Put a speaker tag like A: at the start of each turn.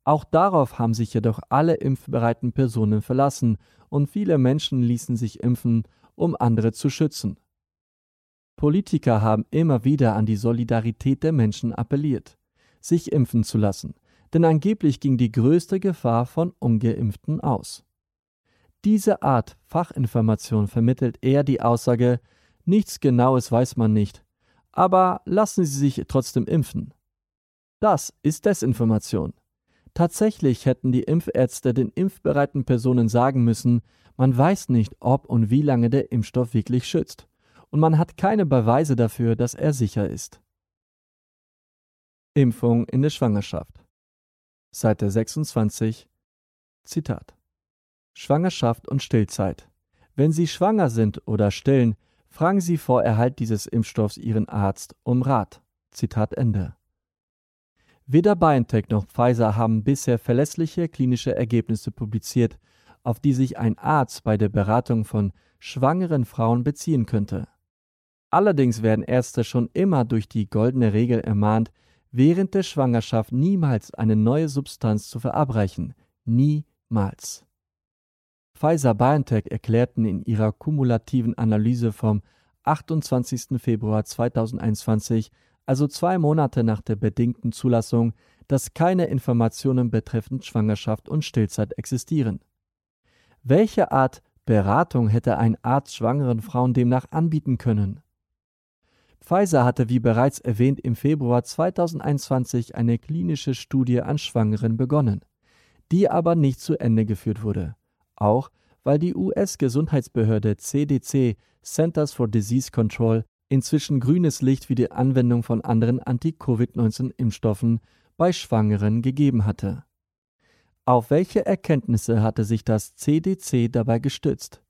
A: Auch darauf haben sich jedoch alle impfbereiten Personen verlassen und viele Menschen ließen sich impfen, um andere zu schützen. Politiker haben immer wieder an die Solidarität der Menschen appelliert, sich impfen zu lassen, denn angeblich ging die größte Gefahr von Ungeimpften aus. Diese Art Fachinformation vermittelt eher die Aussage, nichts Genaues weiß man nicht, aber lassen Sie sich trotzdem impfen. Das ist Desinformation. Tatsächlich hätten die Impfärzte den impfbereiten Personen sagen müssen, man weiß nicht, ob und wie lange der Impfstoff wirklich schützt. Und man hat keine Beweise dafür, dass er sicher ist. Impfung in der Schwangerschaft. Seite 26. Zitat. Schwangerschaft und Stillzeit. Wenn Sie schwanger sind oder stillen, fragen Sie vor Erhalt dieses Impfstoffs Ihren Arzt um Rat. Zitat Ende. Weder BioNTech noch Pfizer haben bisher verlässliche klinische Ergebnisse publiziert, auf die sich ein Arzt bei der Beratung von schwangeren Frauen beziehen könnte. Allerdings werden Ärzte schon immer durch die goldene Regel ermahnt, während der Schwangerschaft niemals eine neue Substanz zu verabreichen. Niemals. Pfizer-BioNTech erklärten in ihrer kumulativen Analyse vom 28. Februar 2021, also 2 Monate nach der bedingten Zulassung, dass keine Informationen betreffend Schwangerschaft und Stillzeit existieren. Welche Art Beratung hätte ein Arzt schwangeren Frauen demnach anbieten können? Pfizer hatte, wie bereits erwähnt, im Februar 2021 eine klinische Studie an Schwangeren begonnen, die aber nicht zu Ende geführt wurde, auch weil die US-Gesundheitsbehörde CDC, Centers for Disease Control, inzwischen grünes Licht für die Anwendung von anderen Anti-Covid-19-Impfstoffen bei Schwangeren gegeben hatte. Auf welche Erkenntnisse hatte sich das CDC dabei gestützt?